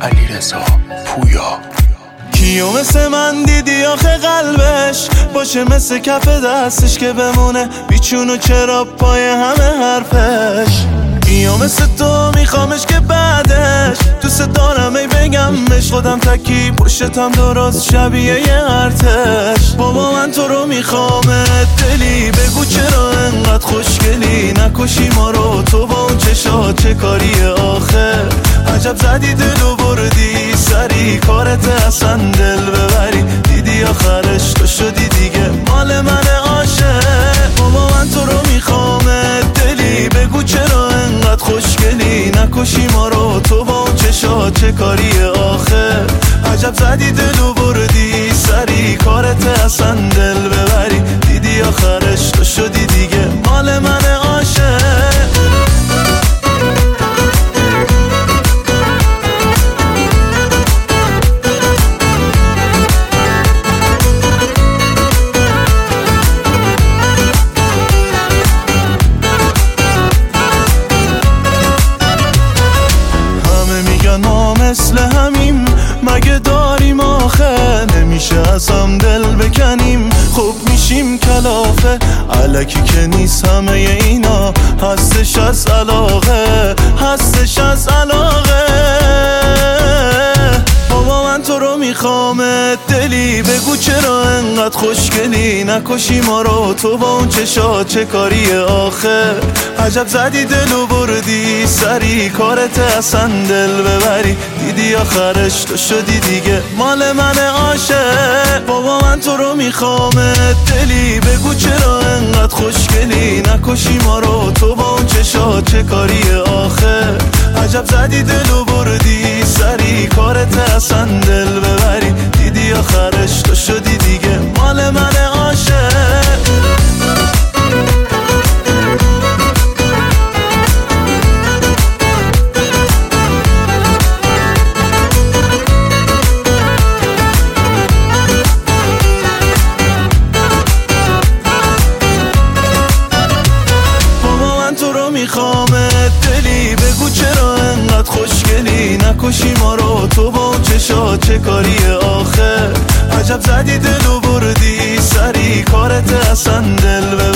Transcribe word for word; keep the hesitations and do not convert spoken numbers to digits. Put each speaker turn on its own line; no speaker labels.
علیرضا پویا.
کیو مثل من دیدی آخه قلبش باشه مثل کف دستش که بمونه بیچون و چرا پای همه حرفش. کیو مثل تو میخوامش که بعدش دوست دارم ای بگمش خودم تکی پشتم درست شبیه یه ارتش. بابا من تو رو میخوامت دلی بگو چرا انقدر خوشگلی نکشی ما رو تو با اون چشات چه کاریه آخه عجب زدی دلو بردی سری کارت اصلا دل ببری دیدی آخرش تو شدی دیگه مال من عاشق. بابا من تو رو میخوامت دلی بگو چرا انقدر خوشگلی نکشی ما رو تو با اون چشات چه کاریه آخه عجب زدی دلو بردی سری کارت اصلا دل ببری دیدی آخرش تو شدی دیگه مال من عاشق. مثل همیم مگه داریم آخه نمیشه از هم دل بکنیم خوب میشیم کلافه الکی که نیست همه اینا هستش از علاقه هستش از علاقه. بابا من تو رو میخوامت دلی بگو چرا انقدر خوشگلی نکشی ما رو تو با اون چشات چه کاریه آخه عجب زدی دلو بردی سری کارت اصلا دل ببری دیدی آخرش تو شدی دیگه مال من عاشق. بابا من تو رو میخوامت دلی بگو چرا انقدر خوشگلی نکشی ما رو تو با اون چشات چه کاریه آخه عجب زدی دلو بردی سری کارت اصلا دل ببری دیدی آخرش تو شدی دیگه مال من عاشق. میخوامت دلی بگو چرا انقدر خوشگلی نکشی ما رو تو با اون چشات چه کاریه آخه عجب زدی دلو بردی سری کارت اصلا دل